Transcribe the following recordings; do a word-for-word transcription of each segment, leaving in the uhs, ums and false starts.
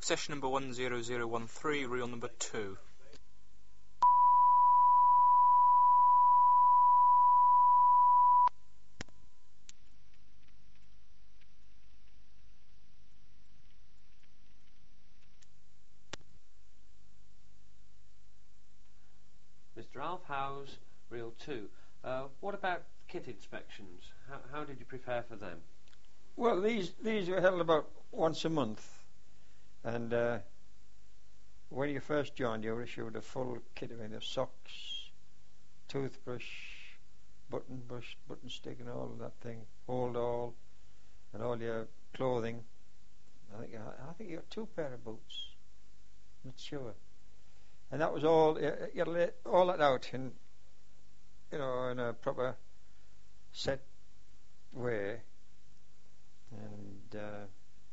session number one zero zero one three, reel number two. Mister Alf Howes, reel two. Uh, what about kit inspections? How, how did you prepare for them? Well, these these were held about once a month, and uh, when you first joined, you were issued a full kit of either socks, toothbrush, button brush, button stick, and all of that thing, hold all, and all your clothing. I think I think you got two pair of boots. Not sure. And that was all. You, you lay all that out in, you know, in a proper set way. And uh,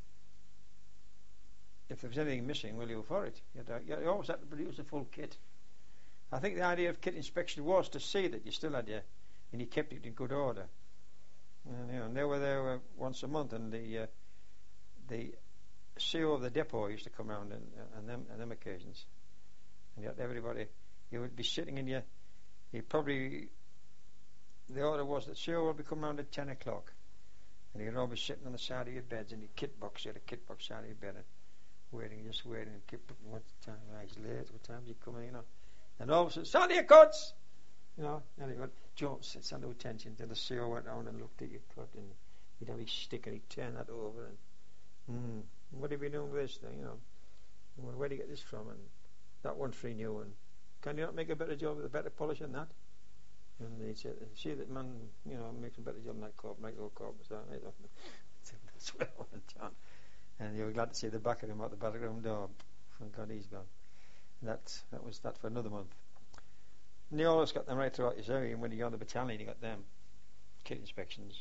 if there was anything missing, well, you were for it. You, had to, you always had to produce a full kit. I think the idea of kit inspection was to see that you still had your, and you kept it in good order. And, you know, and they were there uh, once a month, and the uh, the C O of the depot used to come around on, on them on them occasions. And yet everybody, you would be sitting in your, you probably, the order was that C O would be coming around at ten o'clock. And you'd all be sitting on the side of your beds in your kit box. You had a kit box side of your bed, and waiting, just waiting. And keep what time? Right, he's late. What time's he coming? You know. And all of a sudden, stand to your cuts. You know. And he went, Joe, stand to attention. Till the C O went down and looked at your cut, and he'd have his stick and he'd turn that over. And mm, what have you doing with this thing? You know. Well, where do you get this from? And that one's free new. And can you not make a better job with a better polish than that? And they said, see that man, you know, makes a better job than that corp, make little corp. So that's where I went down. And you were glad to see the back of him out the bathroom door. Thank God he's gone. And that that was that for another month. And you always got them right throughout your area. And when you go on the battalion, you got them kit inspections.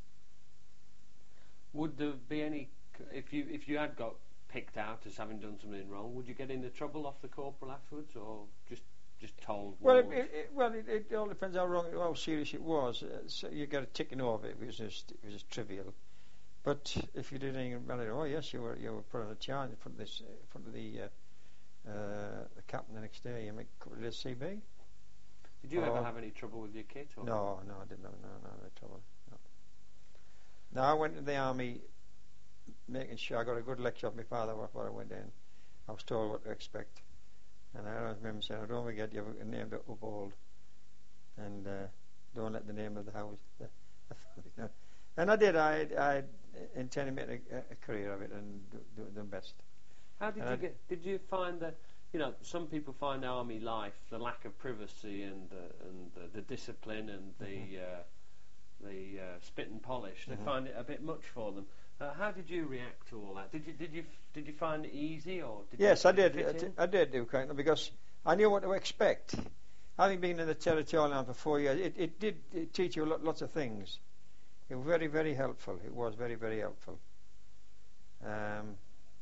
Would there be any, if you if you had got picked out as having done something wrong, would you get into trouble off the corporal afterwards, or just just told? Well, it, it, it, well, it, it all depends how wrong, how serious it was. Uh, so you got a ticking over it. It was just, it was just trivial. But if you did anything about it, oh yes, you were you were put on a charge in front of this, uh, in front of the uh, uh, the captain the next day. You make a couple of days C B. Did you or, ever have any trouble with your kit? Or? No, no, I didn't have no, no, no trouble. No. Now I went to the army, making sure I got a good lecture off my father before I went in. I was told what to expect. And I always remember saying, don't forget you have a name to uphold, and uh, don't let the name of the house. And I did. I I intended to make a, a career of it and do, do the best. How did and you I'd get? Did you find that? You know, some people find army life, the lack of privacy and uh, and the, the discipline and the mm-hmm. uh, the uh, spit and polish. They mm-hmm. find it a bit much for them. Uh, how did you react to all that? Did you did you did you find it easy, or did yes, you, I did. did I, did I did do kind of, because I knew what to expect. Having been in the territorial army for four years, it, it did it teach you lot, lots of things. It was very very helpful. It was very very helpful. Um,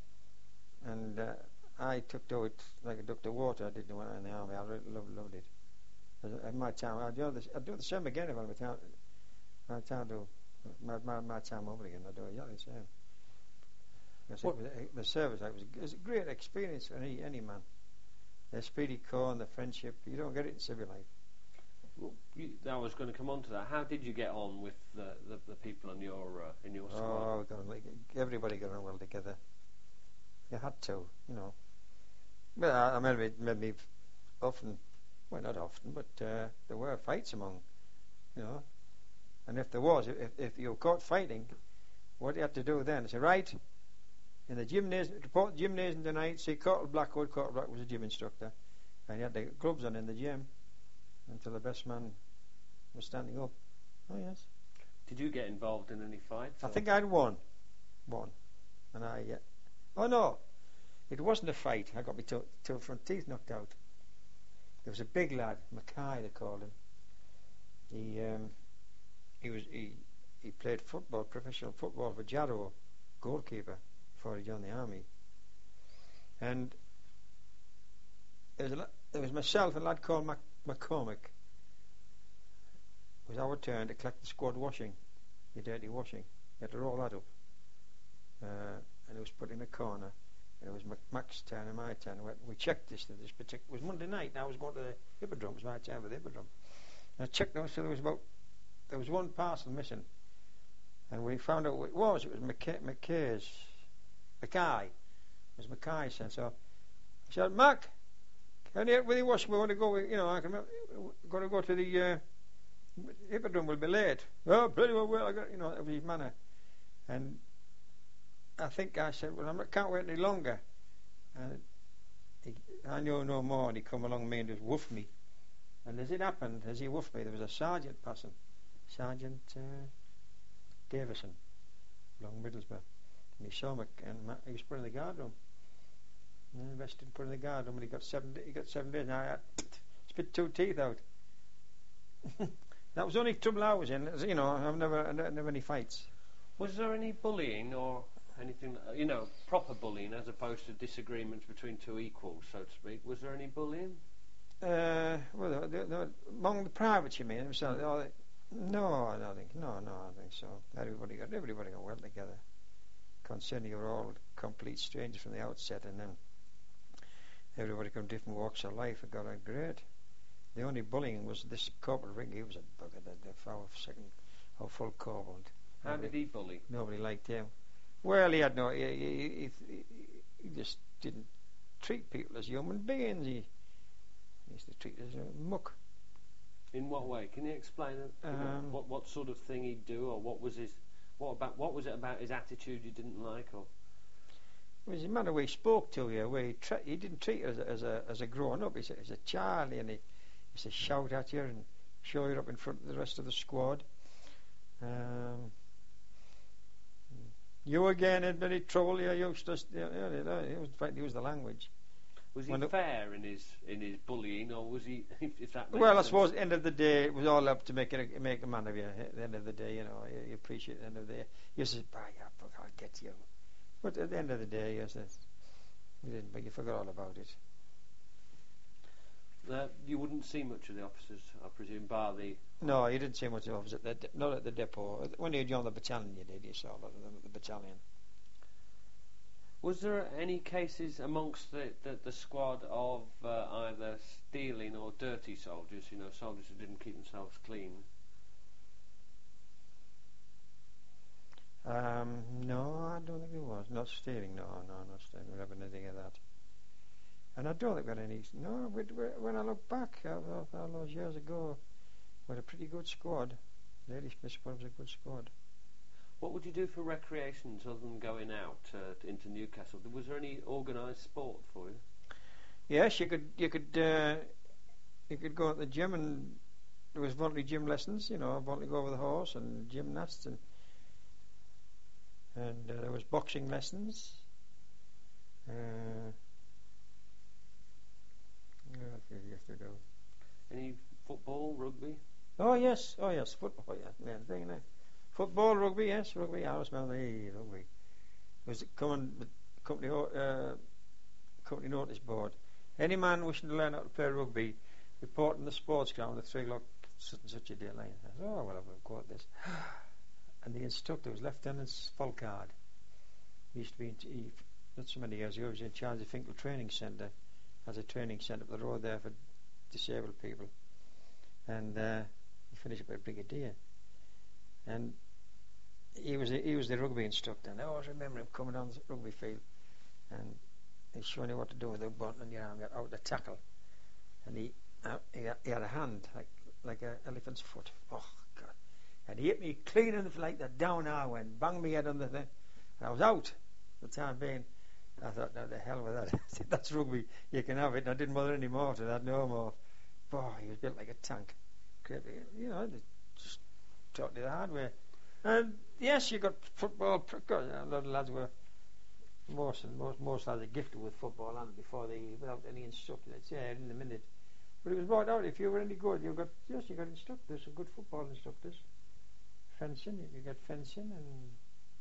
and uh, I took to it like a duck to water. I did when I was in the army. I really loved, loved it. At my time, I'd do, this, I'd do the same again if I was out. My time do my, my my time over again. I'd do exactly the same. Because it was, it, the service it was, it was a great experience for any any man. The speedy core and the friendship, you don't get it in civil life. Well, you, I was going to come on to that. How did you get on with the the, the people in your uh, in your squad? Oh, got on, like, everybody got on well together. You had to, you know. But I, I maybe maybe often, well not often, but uh, there were fights among, you know. And if there was, if if you were caught fighting, what you had to do then is say, right, in the gymnasium, report the gymnasium tonight, see Corporal Blackwood. Corporal Blackwood was a gym instructor, and you had the gloves on in the gym until the best man was standing up. Oh yes. Did you get involved in any fights? I think I'd won, one, and I. Uh, oh no, it wasn't a fight. I got my two, two front teeth knocked out. There was a big lad, Mackay they called him. He um, he was he he played football, professional football for Jarrow, goalkeeper, before he joined the army. And there was, a, there was myself and a lad called Mac, McCormick. It was our turn to collect the squad washing, the dirty washing. You had to roll that up. Uh, and it was put in a corner. It was Mac- Mac's turn and my turn. We, we checked this. This particular it was Monday night. And I was going to the Hippodrome. It was my turn for the Hippodrome. And I checked those. So there was about there was one parcel missing, and we found out what it was. It was McKay, McKay's Mackay. It was Mackay. So I said, Mac, can you help with the wash? We want to go. You know, I can. We're going to go to the uh, Hippodrome. We'll be late. Oh, pretty well. Well, I got. You know, that was his manner. And I think I said, well, I can't wait any longer. And he, I knew no more, and he come along me and just woofed me. And as it happened, as he woofed me, there was a sergeant passing, Sergeant uh, Davison, along Middlesbrough. And he saw me, and ma- he was put in the guard room. And I invested, put in the guard room, and he got seven. He got seven days. And I had spit two teeth out. That was the only trouble I was in. You know, I've never, I never had any fights. Was there any bullying or anything, you know, proper bullying as opposed to disagreements between two equals, so to speak? Was there any bullying? Uh, well, the, the, the, among the privates, you mean? So, oh, they, no, I don't think. No, no, I think so. Everybody got everybody got well together. Concerning you were all complete strangers from the outset, and then everybody from different walks of life and got on great. The only bullying was this Corporal Ring. He was a bugger, the, the our second, our full corporal. How Nobody, did he bully? Nobody liked him. Well, he had no. He, he, he, he just didn't treat people as human beings. He, he used to treat us as a muck. In what way? Can you explain it? Um, what what sort of thing he'd do, or what was his? What about? What was it about his attitude you didn't like, or? It was the manner way he spoke to you. Where he, tra- he didn't treat you as a, as a as a grown up. He said as a child, and he used to shout at you and show you up in front of the rest of the squad. Um, You again had any trouble, you youngsters. Yeah, yeah, yeah, he was trying to use the language. Was he When the- fair in his in his bullying, or was he? If, if that makes Well, I sense? suppose at the end of the day, it was all up to make a, make a man of you. At the end of the day, you know, you, you appreciate it at the end of the day. You say, "By God, I'll get you." But at the end of the day, you said, you didn't, but you forgot all about it. Uh, you wouldn't see much of the officers, I presume, bar the. No, you didn't see much of us at the de- not at the depot. When you joined the battalion, you did. You saw a lot of them at the battalion. Was there any cases amongst the, the, the squad of uh, either stealing or dirty soldiers? You know, soldiers who didn't keep themselves clean. Um, no, I don't think there was. Not stealing, no, no, not stealing. We haven't anything of that. And I don't think we had any. No, we, we, when I look back, all, all those years ago, we had a pretty good squad. Lady Smith squad was a good squad. What would you do for recreations other than going out uh, into Newcastle? Was there any organised sport for you? Yes, you could. You could. Uh, you could go at the gym, and there was voluntary gym lessons. You know, voluntary go over the horse and gymnasts, and and uh, there was boxing lessons. Uh, what did you have to do? Any football, rugby? Oh yes, oh yes, football. Yeah, main thing. No. Football, rugby, yes, rugby. I was remember the rugby. It was coming company uh, company notice board. Any man wishing to learn how to play rugby, report in the sports ground at three o'clock such and such a day. Like, I said, oh well, I've got this. And the instructor was Lieutenant Spolkard. He used to be, in, he, not so many years ago, he was in charge of the Finkel Training Centre, as a training centre up the road there for disabled people. And uh, he finished up at Brigadier. And he was a, he was the rugby instructor. And I always remember him coming on the rugby field, and he's showing you what to do with the button on your arm, out the tackle. And he uh, he, had, he had a hand like like an elephant's foot. Oh God! And he hit me clean in the like that. Down I went, banged me head on the thing, and I was out. For the time being, I thought, no, the hell with that. I said, that's rugby. You can have it. And I didn't bother any more to that. No more. Boy, he was built like a tank. You know, just taught me the hard way. And yes, you got football. A lot of lads were most most most lads are gifted with football, and before they without any instruction, they'd say in a minute. But it was brought out. If you were any good, you got yes, you got instructors, some good football instructors. Fencing, you could get fencing, and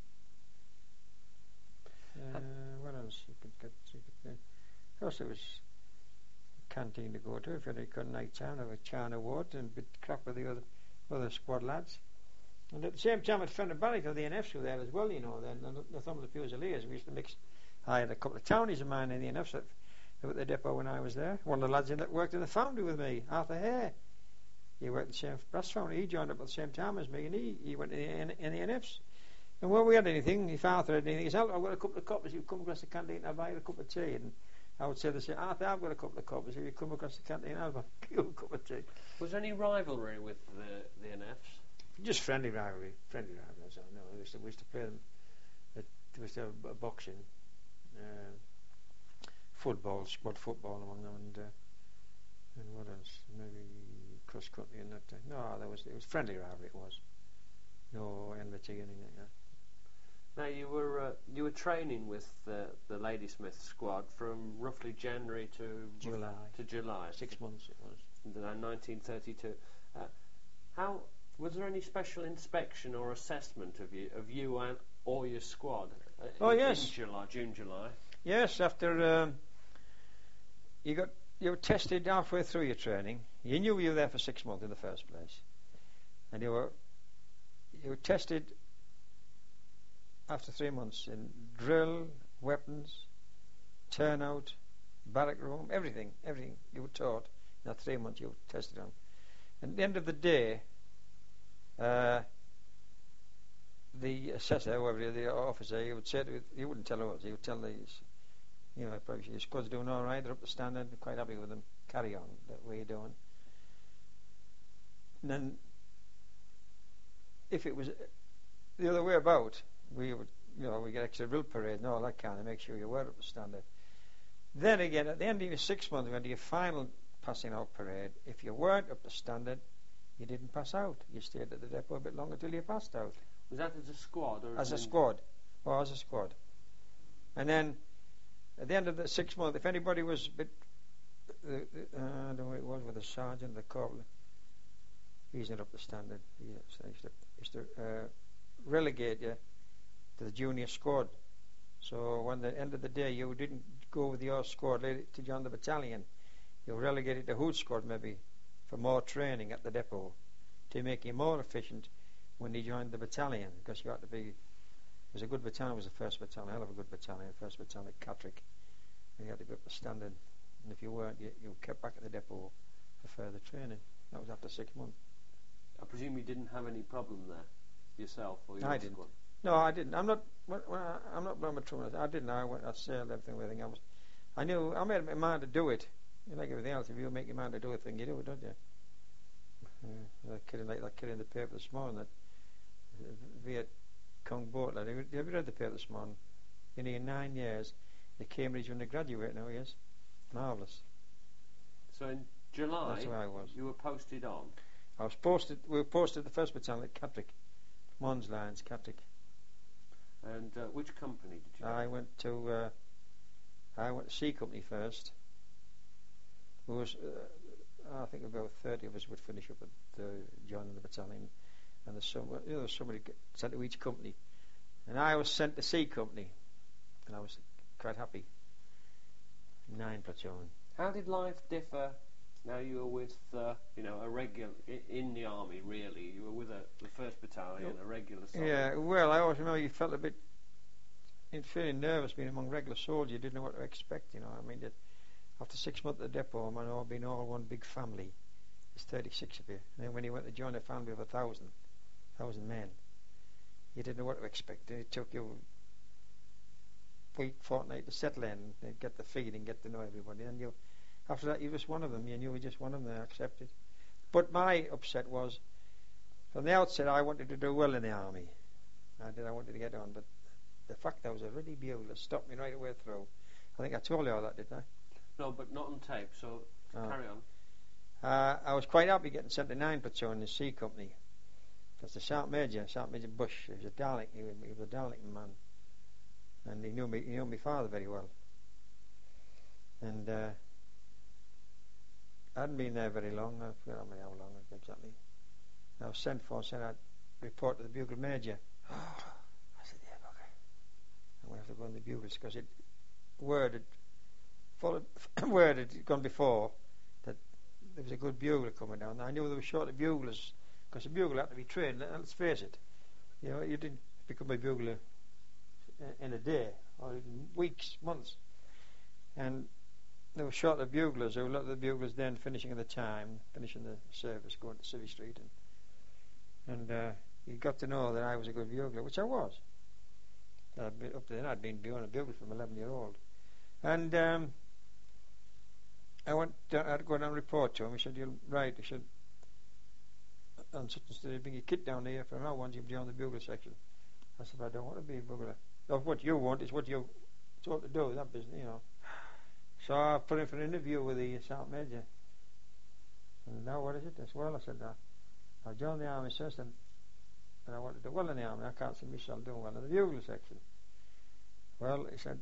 uh, what else you could get? You could, uh, of course, there was a canteen to go to if you had a good night town or a Chan Award and bit crap with the other other squad lads. And at the same time, at Fenner Barrett, the N Fs were there as well, you know. Then the Northumberland Fusiliers, we used to mix I had a couple of townies of mine in the N Fs that were at the depot when I was there. One of the lads in that worked in the foundry with me, Arthur Hare. He worked in the same brass foundry. He joined up at the same time as me, and he, he went in the, in the N Fs. And when we had anything, if Arthur had anything, he said, I've got a couple of coppers, you come across the canteen, I'll buy you a cup of tea. And I would say, they say, Arthur, I've got a couple of coppers, if you come across the canteen, I'll buy you a cup of tea. Was there any rivalry with the, the N Fs? Just friendly rivalry, friendly rivalry. So, no, we used to, we used to play them, at, we used to have uh, boxing, uh, football, squad football among them, and, uh, and what else? Maybe cross country and that. Uh, no, there was, it was friendly rivalry, it was. No enmity, anything like that. Now you were uh, you were training with the the Ladysmith squad from roughly January to July. to July, Six months it was. in nineteen thirty-two. Uh, how was there any special inspection or assessment of you of you and or your squad? Uh, Oh, in, yes. in July, June, July. Yes, after um, you got you were tested halfway through your training. You knew you were there for six months in the first place, and you were you were tested after three months in drill, weapons, turnout, barrack room, everything, everything you were taught in that three months you were tested on. And at the end of the day, uh, the assessor, whoever the officer, he would say to, he wouldn't tell us, he would tell these, you know, probably your squad's doing all right, they're up to standard, they're quite happy with them, carry on that way you're doing. And then, if it was the other way about, we would, you know, we get extra drill parade and all that kind of make sure you were up to standard. Then again, at the end of your six months, when you your final passing out parade, if you weren't up to standard, you didn't pass out. You stayed at the depot a bit longer till you passed out. Was that as a squad or As a an squad. Or as a squad. And then, at the end of the six months, if anybody was a bit, uh, uh, I don't know what it was, with the sergeant, the corporal, he's not up to standard. He used to, used to uh, relegate you to the junior squad. So when the end of the day you didn't go with your squad to join the battalion, you were relegated to Hood squad maybe for more training at the depot to make you more efficient when you joined the battalion, because you had to be, it was a good battalion, it was the first battalion, a hell of a good battalion, first battalion at Catterick, and you had to be up to standard, and if you weren't, you, you kept back at the depot for further training. That was after six months. I presume you didn't have any problem there yourself or your I squad? didn't. No, I didn't. I'm not. When, when I, I'm not blowing my trumpet. I didn't. I went. I sailed everything. Everything. I was. I knew. I made up my mind to do it. You like everything else. If you make your mind to do a thing, you do it, don't you? Yeah. That kid, like that kid in the paper this morning. That uh, Viet Cong boat lad. Have you read the paper this morning? In here nine years, the Cambridge undergraduate now. Yes, marvelous. So in July, That's where I was. you were posted on. I was posted. We were posted the first battalion at Catterick, Mons Lines, Catterick. And uh, which company did you? I go? went to uh, I went to C Company first. There was, uh, I think about thirty of us would finish up at uh, joining the battalion, and there's some, you know, there's somebody sent to each company, and I was sent to C Company, and I was quite happy. Nine platoon. How did life differ? Now you were with, uh, you know, a regular I- in the army. Really, you were with a, the first battalion, a regular soldier. Yeah, well, I always remember you felt a bit, in feeling nervous being among regular soldiers. You didn't know what to expect. You know, I mean, that after six months at the depot, man, all being all one big family. There's thirty-six of you. And then when you went to join a family of a thousand, thousand men, you didn't know what to expect. And it took you a week, fortnight to settle in, and get the feeling, get to know everybody. And you, after that, you were just one of them. You knew you were just one of them. They accepted. But my upset was, from the outset, I wanted to do well in the army. I did. I wanted to get on, but the fact that I was a really bugle stopped me right away through. I think I told you all that, didn't I? No, but not on tape. So Oh. carry on. Uh, I was quite happy getting sent to nine platoon in the C Company. That's the Sergeant Major, Sergeant Major Bush. He was a Darlington, he was, he was a Darlington man, and he knew me. He knew my father very well. And uh, I hadn't been there very long. I forget how long exactly. I was sent for, said I'd report to the Bugle Major. Oh, I said, yeah, okay. I'm going to have to go in the bugles because it word had followed, word had gone before that there was a good bugler coming down. I knew they were short of buglers because the bugler had to be trained. Let's face it, you know, you didn't become a bugler uh, in a day, or in weeks, months. And they were short of buglers. There were a lot of the buglers then finishing at the time, finishing the service, going to Civvy Street. And, and uh, he got to know that I was a good bugler, which I was. I'd been, up to then I'd been doing a bugle from eleven year old. And um, I went down, I'd go down and report to him. He said, "You'll right." He said, "On such and such, they bring your kit down here from now on, you'll be on the bugle section." I said, "I don't want to be a bugler. No, what you want is what you're told to do, that business, you know." So I put in for an interview with the Sergeant Major. And now what is it? As well, I said, uh, I joined the army first, and, and I want to do well in the army. I can't see myself doing well in the bugle section. Well, he said,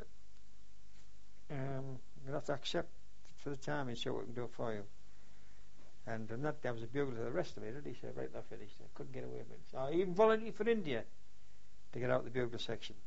um, you'll have to accept it for the time and see what we can do for you. And from that day I was a bugler to the rest of it. He said, right, I finished. I couldn't get away with it. So I even volunteered for India to get out the bugle section.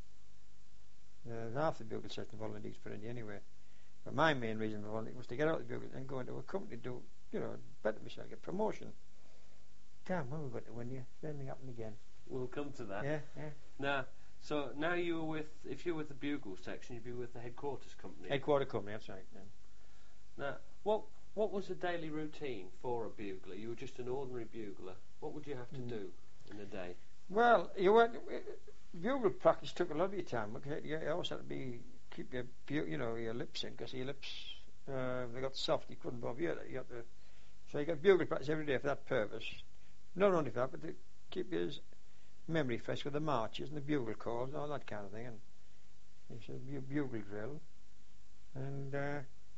Uh, half the bugle section volunteered for India anyway. But my main reason for volunteering was to get out the bugle and go into a company, do, you know, better myself, get promotion. Damn, when we got to win you, same thing happened again. We'll come to that. Yeah, yeah. Now, so now you were with, if you're with the bugle section, you'd be with the headquarters company. Headquarter company, that's right. Yeah. Now, what what was the daily routine for a bugler? You were just an ordinary bugler. What would you have to Mm. do in a day? Well, you went, bugle practice took a lot of your time. You also had to be keep your bu- you know your lips in, because your lips uh, they got soft. You couldn't bother you. You had to, so you got bugle practice every day for that purpose. Not only for that, but to keep your memory fresh with the marches and the bugle calls and all that kind of thing. And it's a bu- bugle drill. And uh,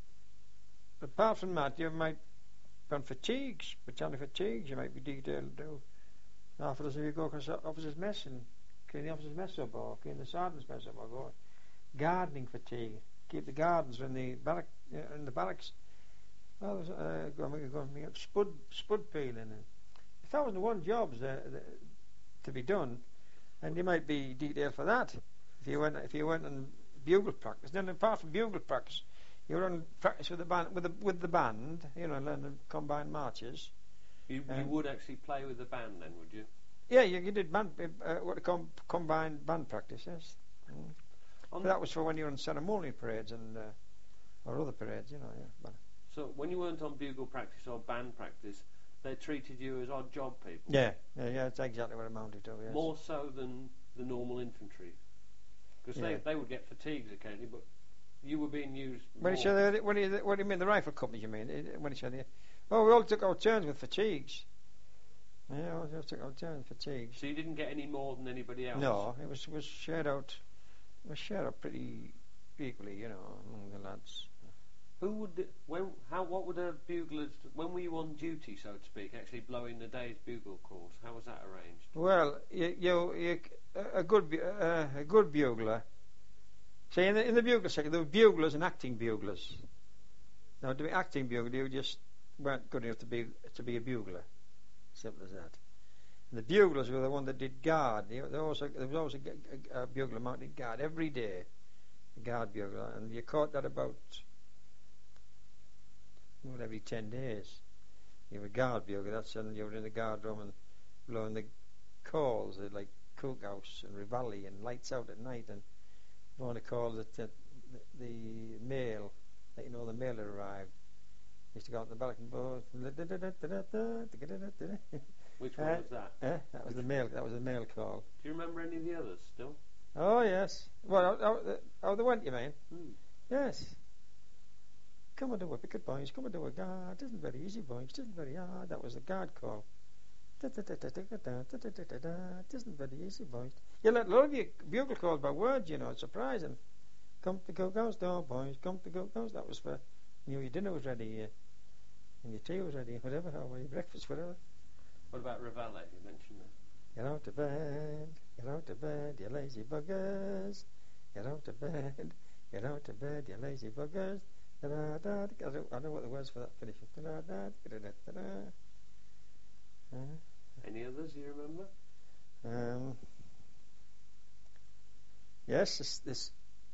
apart from that, you might run fatigues, battalion fatigues. You might be detailed to do half a dozen of you go across the officers' mess and clean the officers' mess up, or clean the sergeant's mess up, or go gardening fatigue, keep the gardens in the barrack uh, in the barracks. Well, there's, uh, go, go, go, go, spud spud peeling, and a thousand and one jobs uh, uh, to be done, and you might be detailed for that if you went if you went on bugle practice. Then apart from bugle practice, you were on practice with the band with the with the band, you know, learning combined marches. You, Um, you would actually play with the band then, would you? Yeah, you, you did band uh, what they call combined band practice. Yes. Mm. On But that was for when you were on ceremonial parades and uh, or other parades, you know. Yeah. But So when you weren't on bugle practice or band practice, they treated you as odd job people. yeah, yeah, yeah. That's exactly what it amounted to. Yes. More so than the normal infantry, because Yeah. they they would get fatigues occasionally, but you were being used. When more. you said when you what do you mean the rifle company? You mean eh, when you said the, oh, we all took our turns with fatigues. Yeah, we all took our turns with fatigues. So you didn't get any more than anybody else. No, it was was shared out. It was shared out pretty equally, you know, among the lads. Who would when how what would a bugler when were you on duty, so to speak, actually blowing the day's bugle calls? How was that arranged? Well, you, you, you a good bu- uh, a good bugler. See, in the, in the bugler section, there were buglers and acting buglers. Now, to be acting bugler, you just weren't good enough to be to be a bugler. Simple as that. And the buglers were the one that did guard. You know, there, also, there was always a, a, a bugler mounted guard every day, a guard bugler, and you caught that about well, every ten days. You were a guard bugler. That's when you were in the guard room and blowing the calls, uh, like cookhouse and Rivali and lights out at night, and blowing the calls that the, the mail, let you know the mail had arrived. Used to go out in the barrack and blow. Which one Uh, was that? Eh? That was the mail. That was the mail call. Do you remember any of the others still? Oh yes. Well, oh, oh, oh they went. You mean? Hmm. Yes. Come and do a picket, boys. Come and do a guard. It isn't very easy, boys. It isn't very hard. That was the guard call. It isn't very easy, boys. You let a lot of you bugle calls by word. You know, it's surprising. Come to cookhouse door, boys. Come to cookhouse. That was for you know your dinner was ready, uh, and your tea was ready, whatever, or your breakfast, whatever. What about Revalet? You mentioned that. Get out of bed, get out of bed, you lazy buggers. Get out of bed, get out of bed, you lazy buggers. Da, da, da, I don't, I know what the words for that finish. Da, da, da, da, da, da, da. Uh, Any others you remember? um, yes, this, this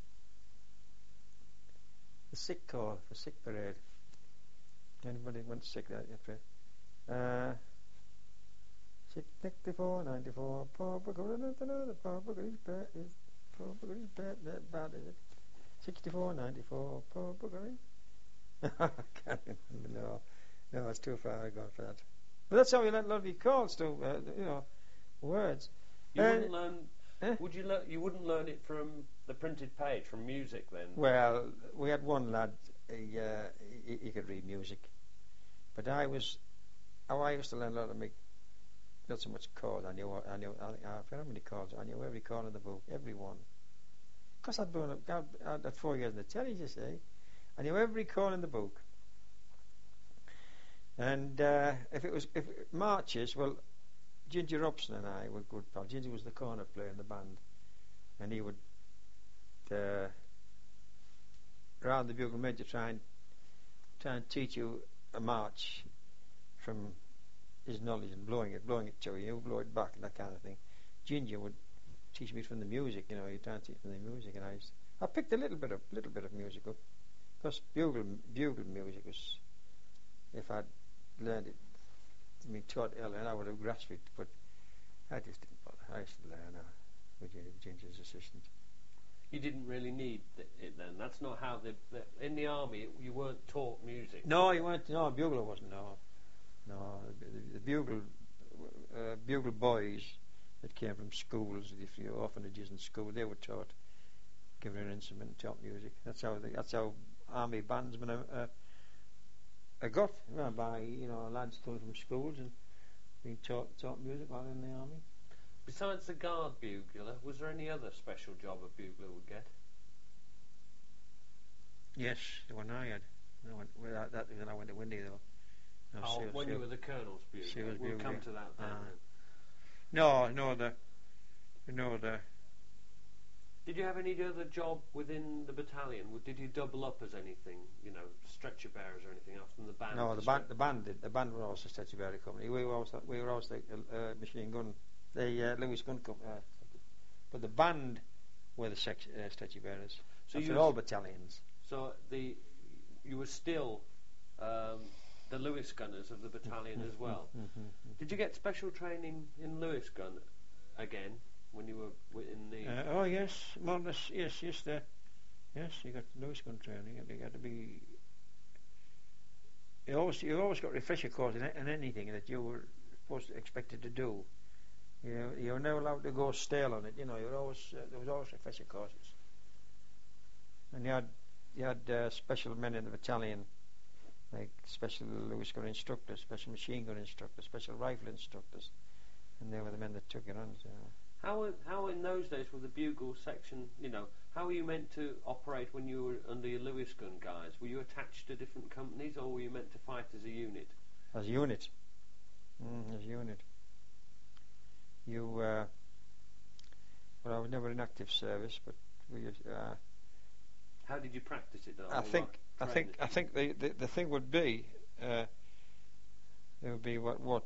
the sick call for sick parade. Anybody went sick that yet? Uh, sick ninety-four, ninety-four, Papa, go to the Papa, go to Poor buggery, bad, bad, bad is it? sixty-four, ninety-four, poor buggery. I can't remember, no. No, it's too far gone for that. But that's how we learn lovely calls to, uh, you know, words. You Uh, wouldn't learn. eh? Would you learn? You wouldn't learn it from the printed page, from music, then. Well, we had one lad, he, uh, he, he could read music. But I was, oh, I used to learn a lot of me, not so much chords. I knew, I knew, I, I forgot how many chords. I knew every chord in the book, every one. Because I'd been, I'd had four years in the telly, you see. I knew every chord in the book. And uh, if it was if it, marches, well, Ginger Robson and I were good pals. Ginger was the cornet player in the band, and he would, uh, around the bugle major, try and try and teach you a march from his knowledge and blowing it, blowing it to you, you blow it back and that kind of thing. Ginger would teach me from the music, you know. He'd try and teach me from the music, and I used, I picked a little bit of little bit of music up, because bugle bugle music was, if I'd learned it, I mean, taught earlier, and I would have grasped it, but I just didn't bother. I used to learn uh, with Ginger's assistant. You didn't really need th- it then. That's not how the, the in the army you weren't taught music. No, you weren't. No, bugler wasn't. No, no. The, the bugle, uh, bugle boys that came from schools, if you orphanages and school, they were taught, given an instrument, and taught music. That's how. They, that's how army bandsmen are, uh, are got, well, by you know lads coming from schools and being taught taught music while in the army. Besides the guard bugler, was there any other special job a bugler would get? Yes, the one I had. No, well, that, that when I went to Windy though. No, Oh, she was- when she you was- were the colonel's bugler. she was We'll bugler. come to that then. Ah. then. No, no, the, no, the. Did you have any other job within the battalion? Did you double up as anything? You know, stretcher bearers or anything else from the band? No, the band, the band did. The band were also Stretcher Bearer Company. We were also, we were also the uh, machine gun, the uh, Lewis Gun Company. Uh, but the band were the sex, uh, Stretcher Bearers. So So you for was- all battalions. So the you were still um, the Lewis gunners of the battalion as well. Mm-hmm. Did you get special training in Lewis gun again when you were wi- in the? Uh, oh yes, more or less. Yes, yes, the, yes. You got Lewis Gun training. You got to be. You always, you always got refresher course in, in anything that you were supposed to expected to do. You know, you were never allowed to go stale on it. You know, you were always uh, there was always refresher courses. And you had you had uh, special men in the battalion, like special Lewis gun instructors, special machine gun instructors, special rifle instructors, and they were the men that took it on. So. How in- how in those days were the bugle section? You know, how were you meant to operate when you were under your Lewis gun guys? Were you attached to different companies, or were you meant to fight as a unit? As a unit. Mm, as a unit. You, uh, well, I was never in active service, but we, uh, How did you practice it? Though? I Or think, what I think, training? I think the, the, the thing would be, uh, there would be what, what,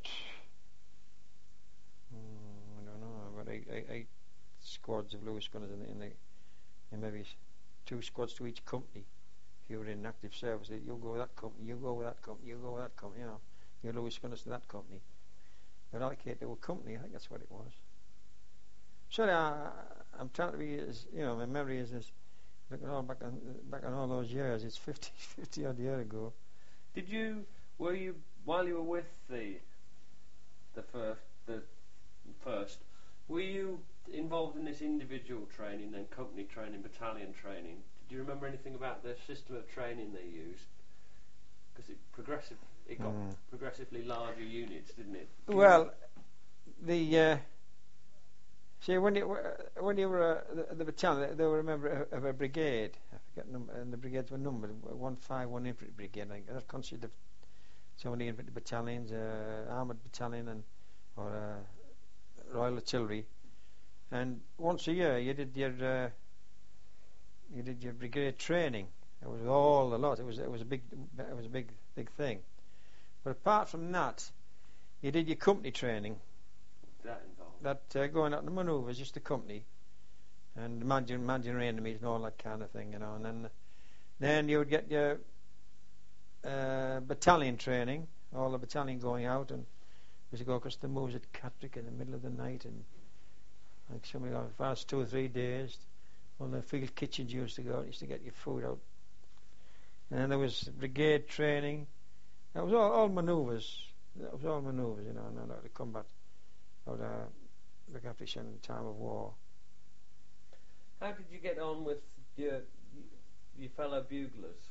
mm, I don't know, about eight, eight, eight squads of Lewis gunners in the, in the, and maybe s- two squads to each company. If you were in active service, you'll go with that company, you go with that company, you go with that company, you know, you're Lewis gunners to that company. But allocated to a company, I think that's what it was. Sorry, I, I'm trying to be as, you know, my memory is as, looking all back on, back on all those years, it's fifty, fifty odd year ago. Did you were you while you were with the the first the first were you involved in this individual training, then company training, battalion training? Did you remember anything about the system of training they used? Because it progressive it got Mm. progressively larger units, didn't it? Do you Well, the uh, see when you were- when you were uh, the, the battalion, they were a member of, of a brigade. I forget number, and the brigades were numbered one five one infantry brigade. Like, that consisted of so many infantry battalions, uh, armoured battalion, and or uh, Royal Artillery. And once a year, you did your uh, you did your brigade training. It was all a lot. It was it was a big it was a big big thing. But apart from that, you did your company training. that involved? That uh, going out the manoeuvres, just the company, and managing, managing enemies and all that kind of thing, you know. And then, then you would get your uh, battalion training, all the battalion going out, and we used to go across the moors at Catterick in the middle of the night, and like something like as far as two or three days, all the field kitchens you used to go, used to get your food out. And then there was brigade training. That was all, all manoeuvres. That was all manoeuvres, you know, not how to combat, how to look after each other in time of war. How did you get on with your your fellow buglers?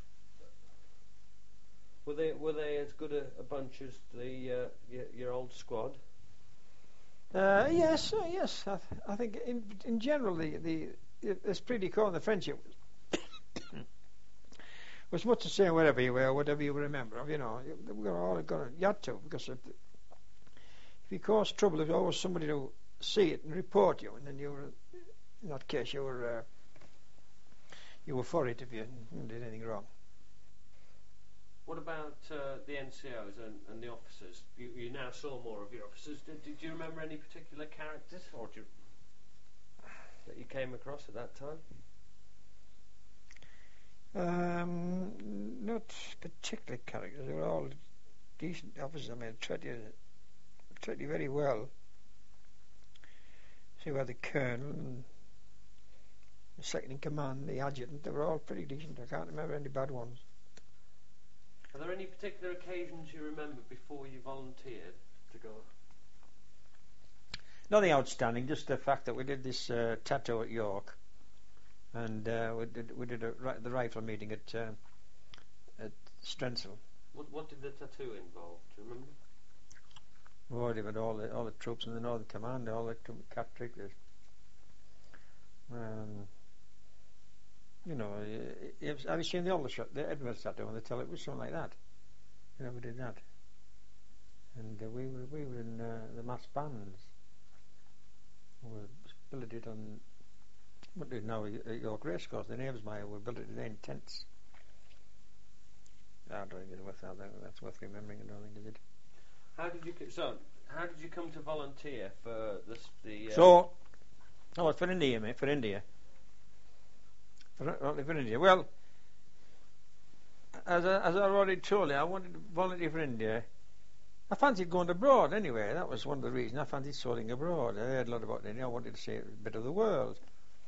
Were they were they as good a, a bunch as the uh, your, your old squad? Uh, yes, uh, yes. I, th- I think in in general the the it's pretty cool. The friendship was much the same wherever you were, whatever you remember of. You know, we were all going. You had to, because if, if you caused trouble, there was always somebody to see it and report you, and then you were, in that case, you were uh, you were for it if you did anything wrong. What about uh, the N C Os and, and the officers? You, you now saw more of your officers. Did, did you remember any particular characters or do you, that you came across at that time? Um, not particular characters. They were all decent officers. I mean, treated you, treated you very well. So you had the colonel and the second in command, the adjutant. They were all pretty decent. I can't remember any bad ones. Are there any particular occasions you remember before you volunteered to go? Nothing outstanding, just the fact that we did this uh, tattoo at York, and uh, we did we did a, ri- the rifle meeting at uh, at Strensel. What what did the tattoo involve? Do you remember? We already had all the all the troops in the Northern Command, all the Catterick. Um, You know, uh, have you seen the other shot, the Edinburgh tattoo on the tele? It was something like that. You know, we did that, and uh, we were we were in uh, the mass bands. We built it on what is now at York Racecourse, the Knavesmire. We built it in tents. I don't think it's worth that. That's worth remembering. I don't think is it. How did you co- so? How did you come to volunteer for this? The uh, So, oh, for India, mate, for India. For, for India. Well, as I, as I already told you, I wanted to volunteer for India. I fancied going abroad anyway. That was one of the reasons. I fancied soaring abroad. I heard a lot about India. I wanted to see a bit of the world.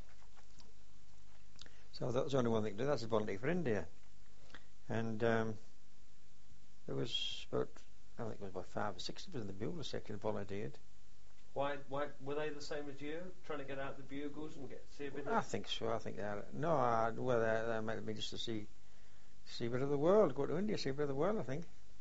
So that was the only one thing to do. That's to volunteer for India. And um, there was about, I think it was about five or six of us in the bugle section volunteered. Why? Why were they the same as you, trying to get out the bugles and get see a bit? I of think so. I think they are. No, I, well, they, they might have been just to see, see a bit of the world. Go to India, see a bit of the world. I think.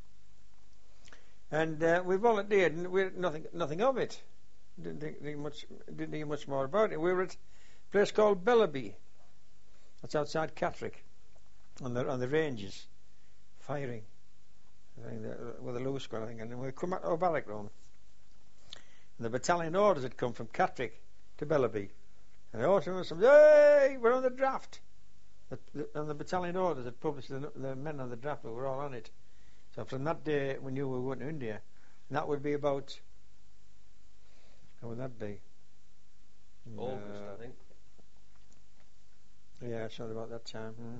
And uh, we volunteered, and we had nothing, nothing of it. Didn't think, think much. Didn't think much more about it. We were at a place called Bellaby. That's outside Catterick, on the on the ranges, firing. I think the, with a loose squad, I think. And then we come out to our barrack room. And the battalion orders had come from Catterick to Bellaby. And the order was, hey, we're on the draft. The, the, and the battalion orders had published the, the men on the draft, we were all on it. So from that day, we knew we were going to India. And that would be about, how would that be? August, uh, I think. Yeah, something about that time. Mm.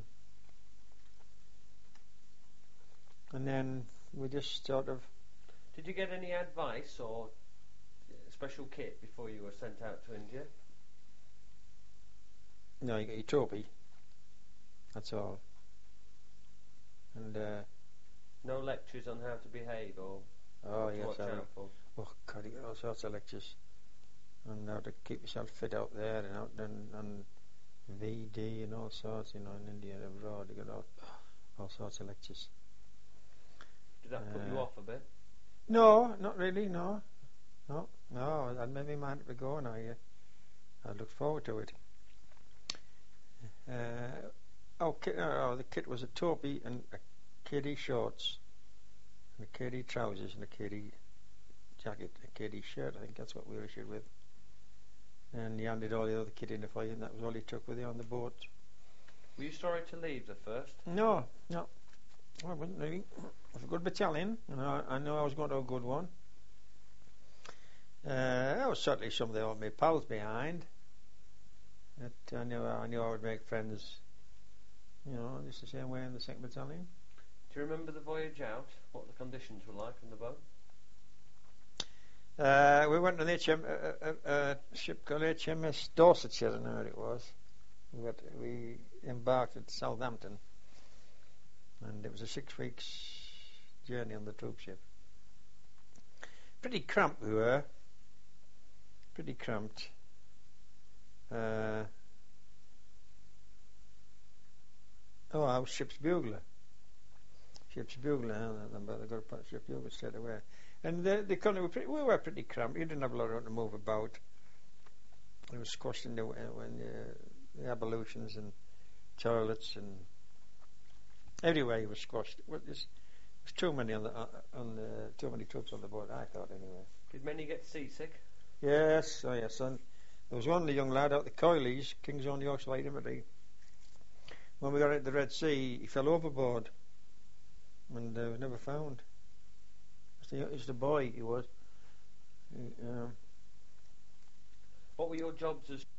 And then we just sort of... Did you get any advice or special kit before you were sent out to India? No, you get your topi. That's all. And uh, no lectures on how to behave or oh what to yes, watch I out for? oh God, you get all sorts of lectures on how to keep yourself fit out there and out and, and V D and all sorts. You know, in India and abroad, you got all, all sorts of lectures. Did that put you Uh, off a bit? No, not really. No, no, no. I'd made my mind up to go, and I, uh, I looked forward to it. Uh, oh, kit, oh, the kit was a topi and a K D shorts, and a K D trousers, and a K D jacket, a K D shirt. I think that's what we were issued with. And he handed all the other kit in the fire, and that was all he took with you on the boat. Were you sorry to leave the first? No, no. I wasn't really. It was a good battalion, and I, I know I was going to a good one. Uh, there was certainly some of the old my pals behind. That I knew I knew I would make friends. You know, just the same way in the second battalion. Do you remember the voyage out? What the conditions were like on the boat? Uh, we went on the H M, uh, uh, uh, ship called H M S Dorsetshire, I know it was. We, got, we embarked at Southampton, and it was a six weeks journey on the troop ship. Pretty cramped we were. Pretty cramped. Uh, oh, I was ship's bugler. Ship's bugler, huh? They got a part of ship's bugler straight away. And the, the economy were pretty, we were pretty cramped. You didn't have a lot to move about. It was squashed in the, when the, the ablutions and toilets and everywhere you were squashed. It was, it was too many on the on the too many troops on the board. I thought anyway. Did many get seasick? Yes, oh yes, son. There was one the young lad out the Coilies, King's Own Yorkshire Light Infantry. When we got into the Red Sea, he fell overboard and uh, was never found. It's the, it's the boy he was. He, um, What were your jobs as